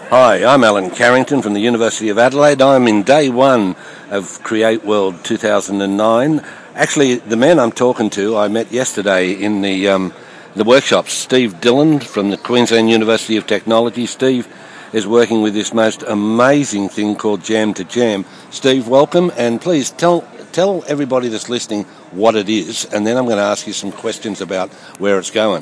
Hi, I'm Alan Carrington from the University of Adelaide. I'm in day one of Create World 2009. Actually, the man I'm talking to, I met yesterday in the workshops. Steve Dillon from the Queensland University of Technology. Steve is working with this most amazing thing called Jam to Jam. Steve, welcome, and please tell everybody that's listening what it is, and then I'm going to ask you some questions about where it's going.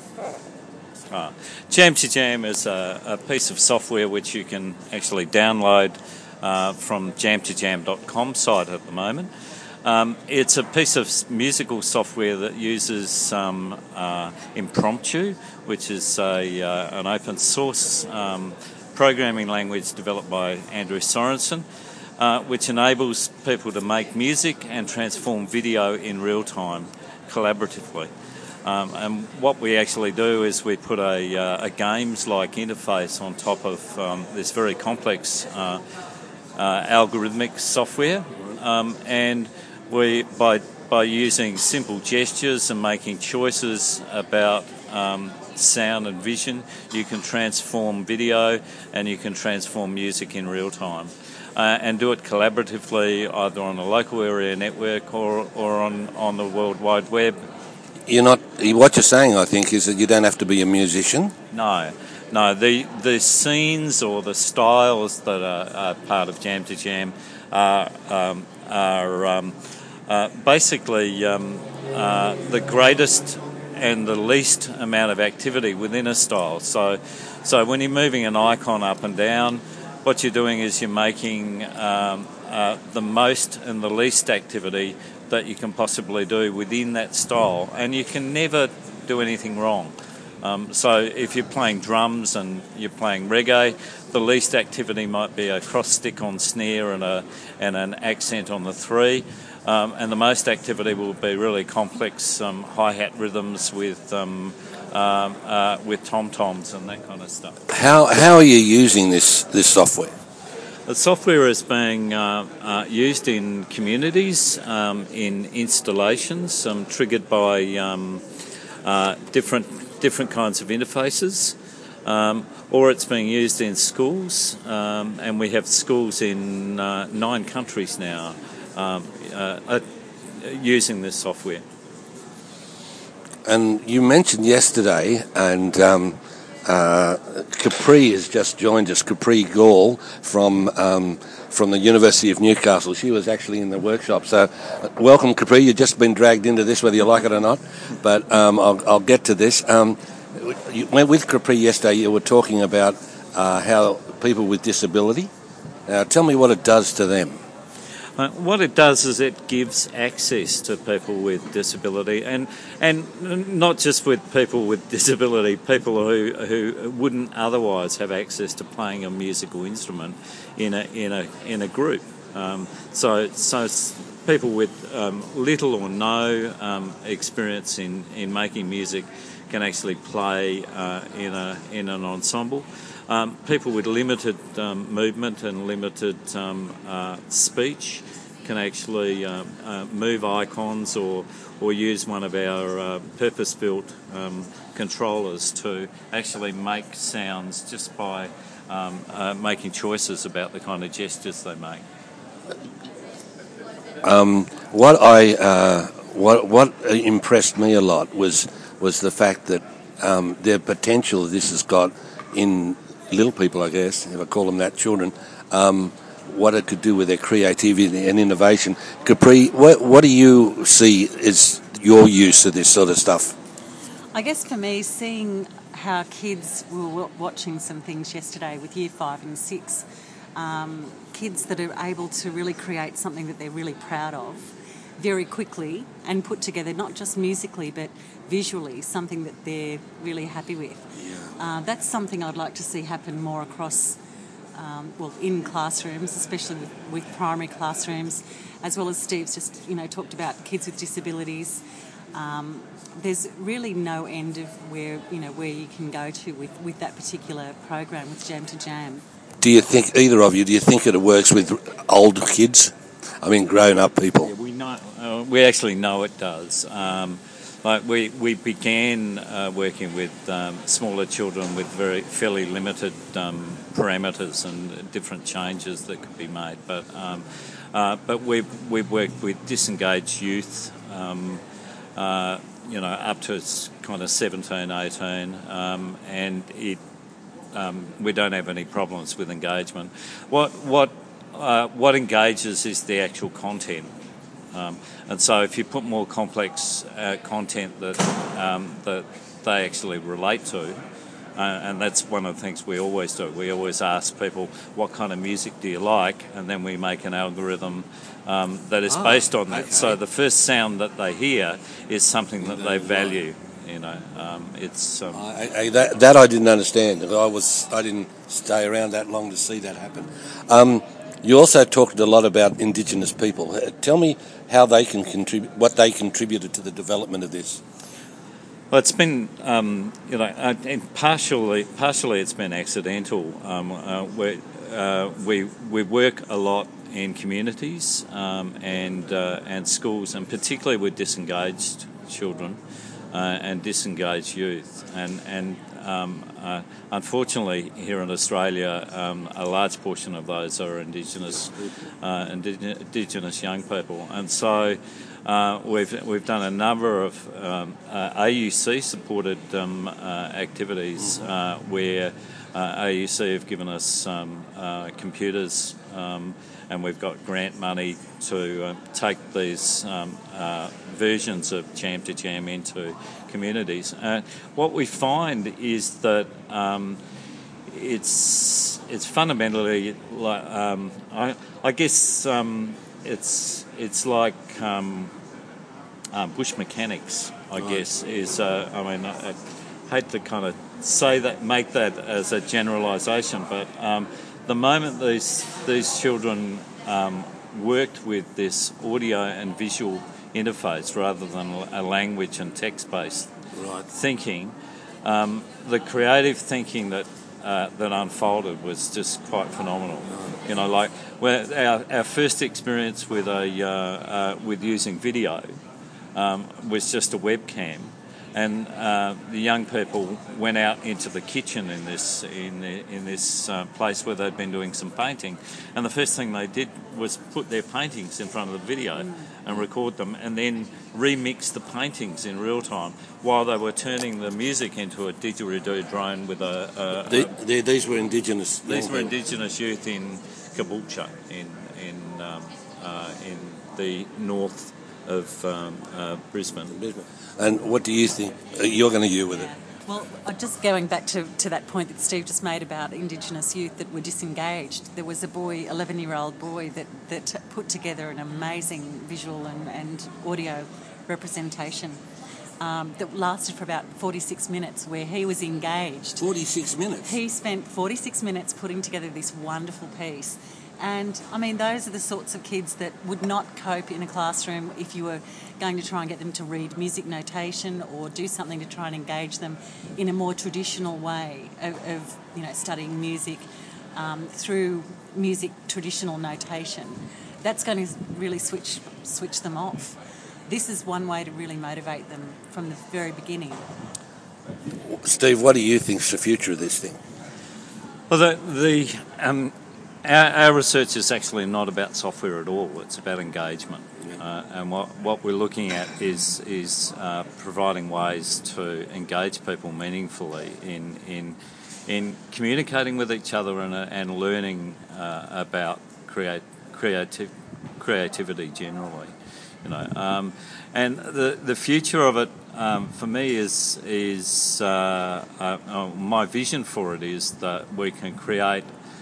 Jam to Jam is a piece of software which you can actually download from jamtojam.com site at the moment. It's a piece of musical software that uses Impromptu, which is an open source programming language developed by Andrew Sorensen, which enables people to make music and transform video in real time collaboratively. And what we actually do is we put a games-like interface on top of this very complex algorithmic software, and we by using simple gestures and making choices about sound and vision, you can transform video and you can transform music in real time, and do it collaboratively either on a local area network or on the World Wide Web. What you're saying, I think, is that you don't have to be a musician. No. The scenes or the styles that are part of Jam to Jam are basically the greatest and the least amount of activity within a style. So when you're moving an icon up and down, what you're doing is you're making the most and the least activity that you can possibly do within that style, and you can never do anything wrong. So if you're playing drums and you're playing reggae, the least activity might be a cross stick on snare and an accent on the three, and the most activity will be really complex hi-hat rhythms with tom-toms and that kind of stuff. How are you using this software? The software is being used in communities, in installations, triggered by different kinds of interfaces, or it's being used in schools, and we have schools in 9 countries now using this software. And you mentioned yesterday, and Capri has just joined us, Capri Gall from the University of Newcastle. She was actually in the workshop. So welcome, Capri. You've just been dragged into this, whether you like it or not. But I'll get to this. With Capri yesterday, you were talking about how people with disability. Tell me what it does to them. What it does is it gives access to people with disability, and not just with people with disability, people who wouldn't otherwise have access to playing a musical instrument in a group. So people with little or no experience in making music can actually play in an ensemble. People with limited movement and limited speech can actually move icons or use one of our purpose-built controllers to actually make sounds just by making choices about the kind of gestures they make. What impressed me a lot was the fact that the potential this has got in little people, I guess, if I call them that, children, what it could do with their creativity and innovation. Capri, what do you see as your use of this sort of stuff? I guess for me, seeing how kids were watching some things yesterday with Year 5 and 6, kids that are able to really create something that they're really proud of very quickly and put together, not just musically but visually, something that they're really happy with. Yeah. That's something I'd like to see happen more across, in classrooms, especially with primary classrooms, as well as Steve's just, talked about kids with disabilities. There's really no end of where you can go to with that particular program with Jam to Jam. Do you think, either of you, it works with old kids? I mean, grown-up people. Yeah, we actually know it does. like we began working with smaller children with fairly limited parameters and different changes that could be made. But we've worked with disengaged youth, up to kind of 17, 18, and we don't have any problems with engagement. What engages is the actual content. And so if you put more complex content that they actually relate to, and that's one of the things we always do. We always ask people, what kind of music do you like? And then we make an algorithm that is based on that. Okay. So the first sound that they hear is something that they value. It's... that I didn't understand. I didn't stay around that long to see that happen. You also talked a lot about Indigenous people. Tell me how they can contribute, what they contributed to the development of this. Well, it's been, and partially it's been accidental. We work a lot in communities and schools, and particularly with disengaged children and disengaged youth. And unfortunately, here in Australia, a large portion of those are Indigenous young people, and so. We've done a number of AUC-supported activities where AUC have given us computers, and we've got grant money to take these versions of Jam to Jam into communities. What we find is that it's fundamentally like I guess it's like bush mechanics, I guess, is, I hate to kind of say that, make that as a generalisation, but the moment these children worked with this audio and visual interface rather than a language and text-based thinking, the creative thinking that unfolded was just quite phenomenal. Our first experience with with using video was just a webcam, and the young people went out into the kitchen in this place where they'd been doing some painting, and the first thing they did was put their paintings in front of the video and record them, and then remix the paintings in real time while they were turning the music into a didgeridoo drone with These were Indigenous. These were Indigenous youth in Caboolture in the north of Brisbane. And what do you think you're going to do with it? Well, just going back to that point that Steve just made about Indigenous youth that were disengaged, there was a boy, 11-year-old boy, that put together an amazing visual and audio representation that lasted for about 46 minutes, where he was engaged. 46 minutes? He spent 46 minutes putting together this wonderful piece. And, those are the sorts of kids that would not cope in a classroom if you were going to try and get them to read music notation or do something to try and engage them in a more traditional way of studying music through music traditional notation. That's going to really switch them off. This is one way to really motivate them from the very beginning. Steve, what do you think's the future of this thing? Well, our research is actually not about software at all. It's about engagement, and what we're looking at is providing ways to engage people meaningfully in communicating with each other and learning about creativity generally. And the future of it for me is my vision for it is that we can create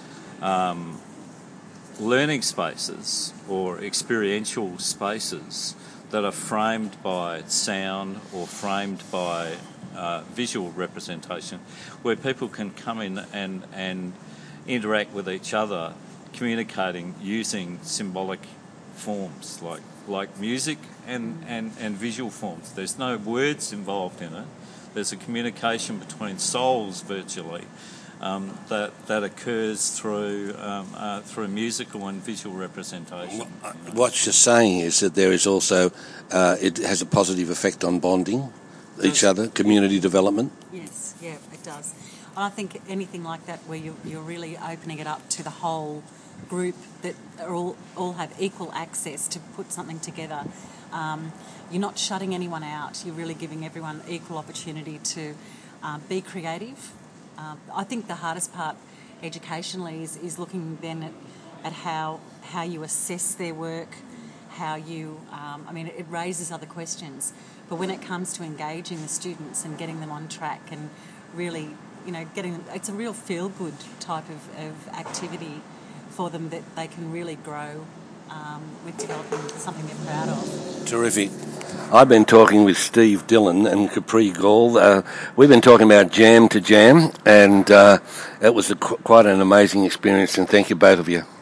learning spaces or experiential spaces that are framed by sound or framed by visual representation, where people can come in and interact with each other, communicating using symbolic forms like music and visual forms. There's no words involved in it. There's a communication between souls virtually. that occurs through musical and visual representation. What you're saying is that there is also, it has a positive effect on bonding each other, community development. Yes, yeah, it does. And I think anything like that where you're really opening it up to the whole group that are all have equal access to put something together. You're not shutting anyone out. You're really giving everyone equal opportunity to be creative. I think the hardest part educationally is looking then at how you assess their work, how you, it raises other questions. But when it comes to engaging the students and getting them on track and really, getting them, it's a real feel-good type of activity for them that they can really grow with developing something they're proud of. Terrific. I've been talking with Steve Dillon and Capri Gall. We've been talking about Jam to Jam, and it was quite an amazing experience, and thank you both of you.